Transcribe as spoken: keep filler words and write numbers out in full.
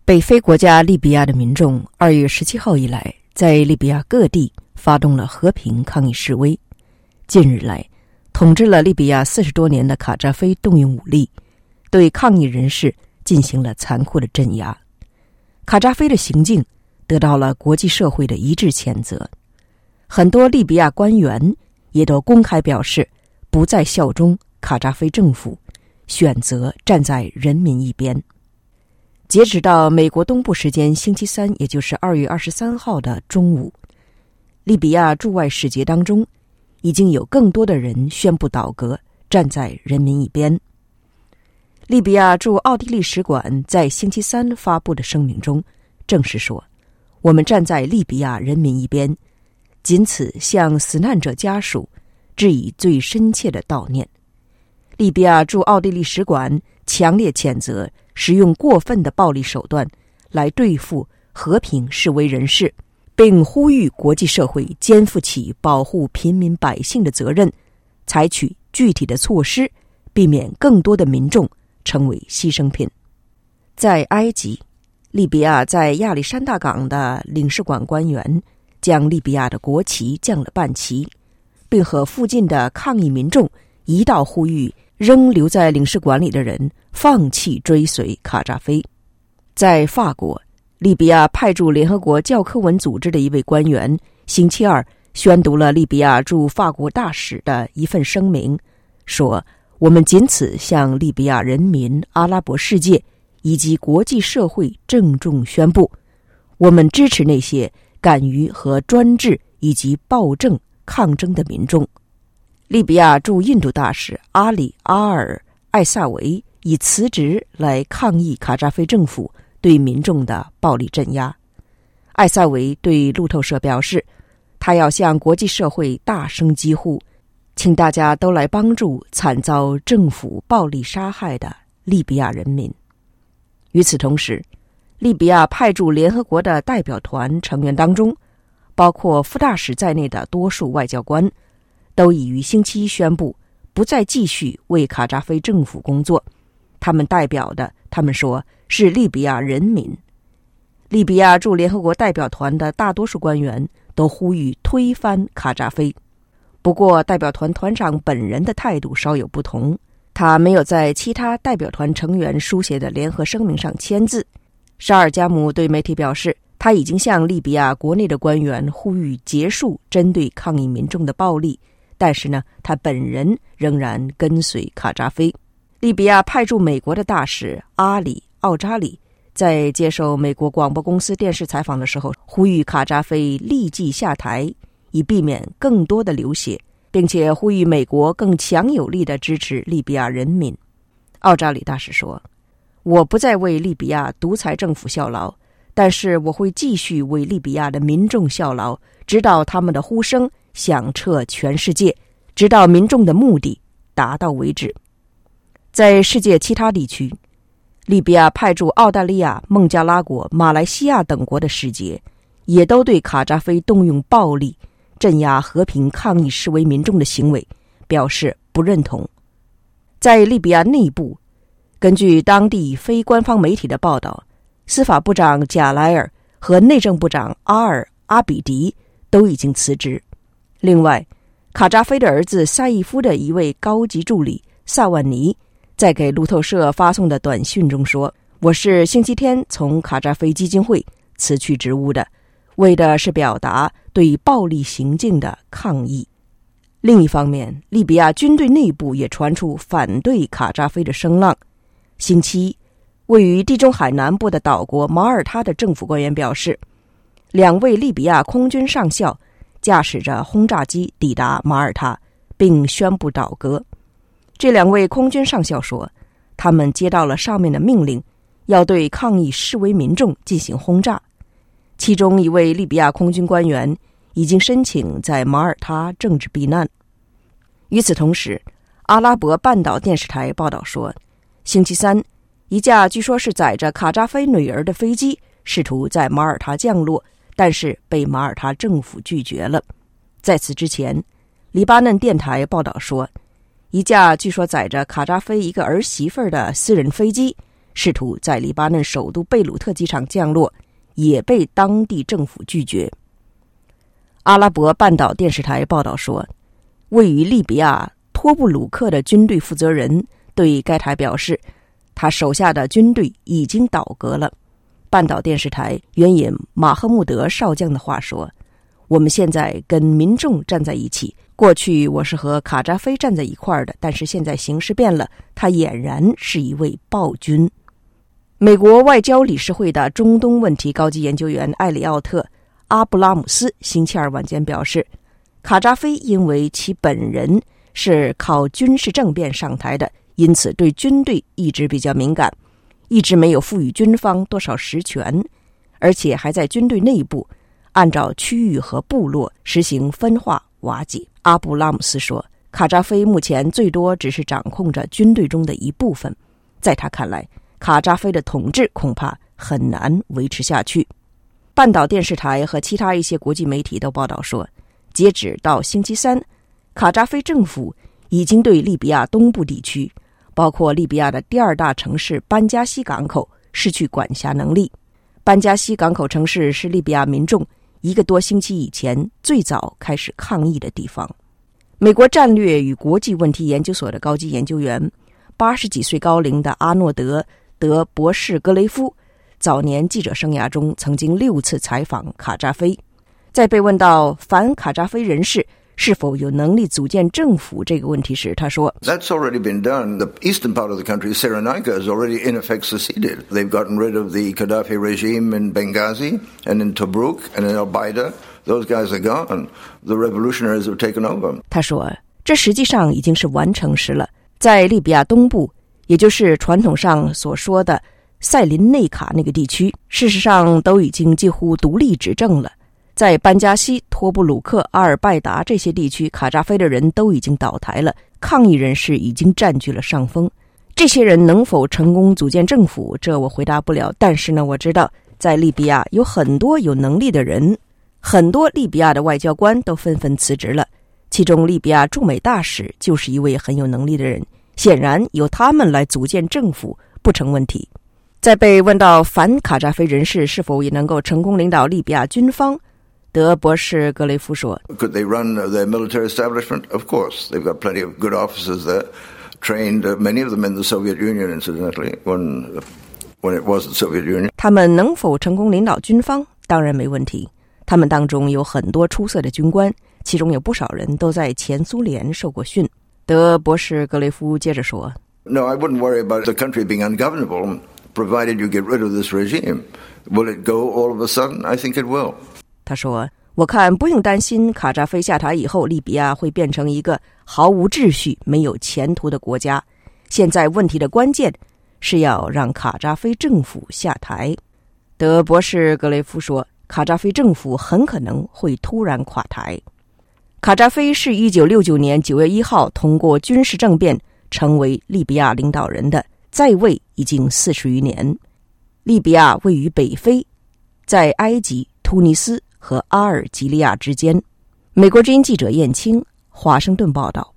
北非国家利比亚的民众二月十七号以来，在利比亚各地发动了和平抗议示威。近日来，统治了利比亚四十多年的卡扎菲动用武力，对抗议人士进行了残酷的镇压。卡扎菲的行径得到了国际社会的一致谴责，很多利比亚官员也都公开表示不再效忠卡扎菲政府，选择站在人民一边。截止到美国东部时间星期三，也就是二月二十三号的中午，利比亚驻外使节当中已经有更多的人宣布倒戈，站在人民一边。利比亚驻奥地利使馆在星期三发布的声明中正式说，我们站在利比亚人民一边，仅此向死难者家属致以最深切的悼念。利比亚驻奥地利使馆强烈谴责使用过分的暴力手段来对付和平示威人士，并呼吁国际社会肩负起保护平民百姓的责任，采取具体的措施，避免更多的民众成为牺牲品。在埃及，利比亚在亚历山大港的领事馆官员将利比亚的国旗降了半旗，并和附近的抗议民众一道呼吁仍留在领事馆里的人放弃追随卡扎菲。在法国，利比亚派驻联合国教科文组织的一位官员星期二宣读了利比亚驻法国大使的一份声明，说我们仅此向利比亚人民、阿拉伯世界以及国际社会郑重宣布，我们支持那些敢于和专制以及暴政抗争的民众。利比亚驻印度大使阿里阿尔艾萨维以辞职来抗议卡扎菲政府对民众的暴力镇压。艾萨维对路透社表示，他要向国际社会大声疾呼，请大家都来帮助惨遭政府暴力杀害的利比亚人民。与此同时，利比亚派驻联合国的代表团成员当中，包括副大使在内的多数外交官都已于星期一宣布不再继续为卡扎菲政府工作，他们代表的他们说是利比亚人民。利比亚驻联合国代表团的大多数官员都呼吁推翻卡扎菲，不过代表团团长本人的态度稍有不同，他没有在其他代表团成员书写的联合声明上签字。沙尔加姆对媒体表示，他已经向利比亚国内的官员呼吁结束针对抗议民众的暴力，但是呢，他本人仍然跟随卡扎菲。利比亚派驻美国的大使阿里奥扎里在接受美国广播公司电视采访的时候，呼吁卡扎菲立即下台，以避免更多的流血，并且呼吁美国更强有力地支持利比亚人民。奥扎里大使说，我不再为利比亚独裁政府效劳，但是我会继续为利比亚的民众效劳，直到他们的呼声响彻全世界，直到民众的目的达到为止。在世界其他地区，利比亚派驻澳大利亚、孟加拉国、马来西亚等国的使节也都对卡扎菲动用暴力镇压和平抗议示威民众的行为表示不认同。在利比亚内部，根据当地非官方媒体的报道，司法部长贾莱尔和内政部长阿尔阿比迪都已经辞职。另外，卡扎菲的儿子萨义夫的一位高级助理萨万尼在给路透社发送的短讯中说，我是星期天从卡扎菲基金会辞去职务的，为的是表达对暴力行径的抗议。另一方面，利比亚军队内部也传出反对卡扎菲的声浪。星期一，位于地中海南部的岛国马耳他的政府官员表示，两位利比亚空军上校驾驶着轰炸机抵达马耳他，并宣布倒戈。这两位空军上校说，他们接到了上面的命令，要对抗议示威民众进行轰炸。其中一位利比亚空军官员已经申请在马耳他政治避难。与此同时，阿拉伯半岛电视台报道说，星期三，一架据说是载着卡扎菲女儿的飞机试图在马耳他降落，但是被马耳他政府拒绝了。在此之前，黎巴嫩电台报道说，一架据说载着卡扎菲一个儿媳妇的私人飞机试图在黎巴嫩首都贝鲁特机场降落，也被当地政府拒绝。阿拉伯半岛电视台报道说，位于利比亚托布鲁克的军队负责人对该台表示，他手下的军队已经倒戈了。半岛电视台援引马赫穆德少将的话说，我们现在跟民众站在一起，过去我是和卡扎菲站在一块儿的，但是现在形势变了，他俨然是一位暴君。美国外交理事会的中东问题高级研究员艾里奥特·阿布拉姆斯星期二晚间表示，卡扎菲因为其本人是靠军事政变上台的，因此对军队一直比较敏感，一直没有赋予军方多少实权，而且还在军队内部按照区域和部落实行分化瓦解。阿布拉姆斯说，卡扎菲目前最多只是掌控着军队中的一部分，在他看来，卡扎菲的统治恐怕很难维持下去。半岛电视台和其他一些国际媒体都报道说，截止到星期三，卡扎菲政府已经对利比亚东部地区，包括利比亚的第二大城市班加西港口失去管辖能力。班加西港口城市是利比亚民众一个多星期以前最早开始抗议的地方。美国战略与国际问题研究所的高级研究员，八十几岁高龄的阿诺德·德博士格雷夫，早年记者生涯中曾经六次采访卡扎菲。在被问到反卡扎菲人士是否有能力组建政府这个问题时，他说 That's already been done. The eastern part of the country, Cyrenaica, has already in effect seceded. They've gotten rid of the Gaddafi regime in Benghazi and in Tobruk and in Al-Baida. Those guys are gone. The revolutionaries have taken over. 他说，这实际上已经是完成时了。在利比亚东部，也就是传统上所说的塞林内卡那个地区，事实上都已经几乎独立执政了。在班加西、托布鲁克、阿尔拜达这些地区，卡扎菲的人都已经倒台了，抗议人士已经占据了上风。这些人能否成功组建政府，这我回答不了。但是呢，我知道在利比亚有很多有能力的人，很多利比亚的外交官都纷纷辞职了，其中利比亚驻美大使就是一位很有能力的人，显然由他们来组建政府不成问题。在被问到反卡扎菲人士是否也能够成功领导利比亚军方，德博士格雷夫说 Could they run their military establishment? Of course. They've got plenty of good officers there, trained many of them in the Soviet Union, incidentally, when, when it was the Soviet Union. 他们能否成功领导军方？当然没问题。他们当中有很多出色的军官，其中有不少人都在前苏联受过训。德博士格雷夫接着说 No, I wouldn't worry about the country being ungovernable, provided you get rid of this regime. Will it go all of a sudden? I think it will. 他说，我看不用担心卡扎菲下台以后，利比亚会变成一个毫无秩序、没有前途的国家。现在问题的关键是要让卡扎菲政府下台。德博士格雷夫说，卡扎菲政府很可能会突然垮台。卡扎菲是一九六九年九月一号通过军事政变成为利比亚领导人的，在位已经四十余年。利比亚位于北非，在埃及、突尼斯和阿尔及利亚之间。美国之音记者燕青，华盛顿报道。